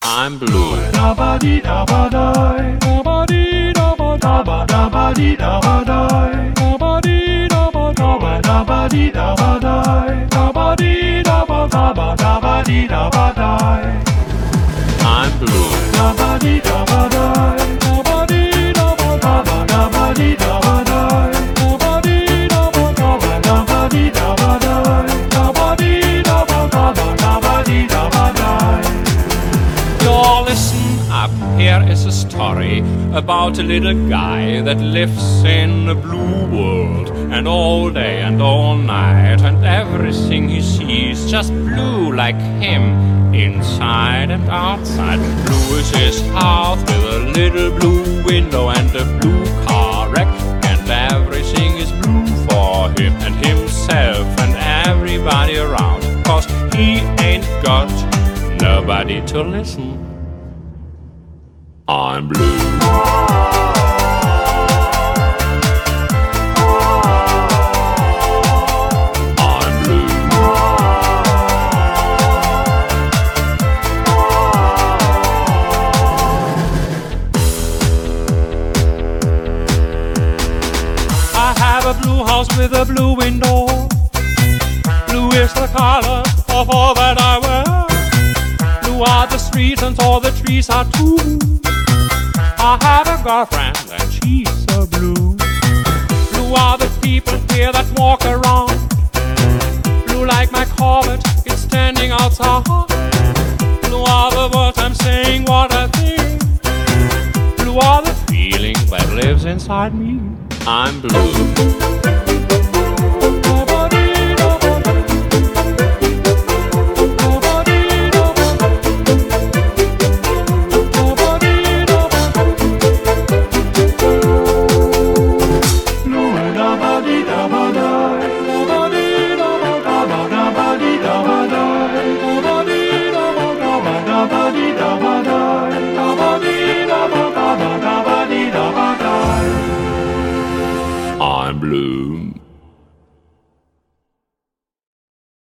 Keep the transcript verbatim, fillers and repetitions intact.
I'm blue. I'm blue. Y'all listen up, here is a story about a little guy that lives in a blue world, and all day and all night, and everything he sees just blue like him, inside and outside. Blue is his house with a little blue window and a blue car wreck, and everything is blue for him and himself and everybody around, 'cause he ain't got nobody to listen. I'm blue. I'm blue. I have a blue house with a blue window. Blue is the color of all that I wear. Blue are the streets and all the trees are too. I have a girlfriend and she's so blue. Blue are the people here that walk around. Blue like my Corvette, it's standing outside. Blue are the words I'm saying, what I think. Blue are the feeling that lives inside me. I'm blue. I'm blue.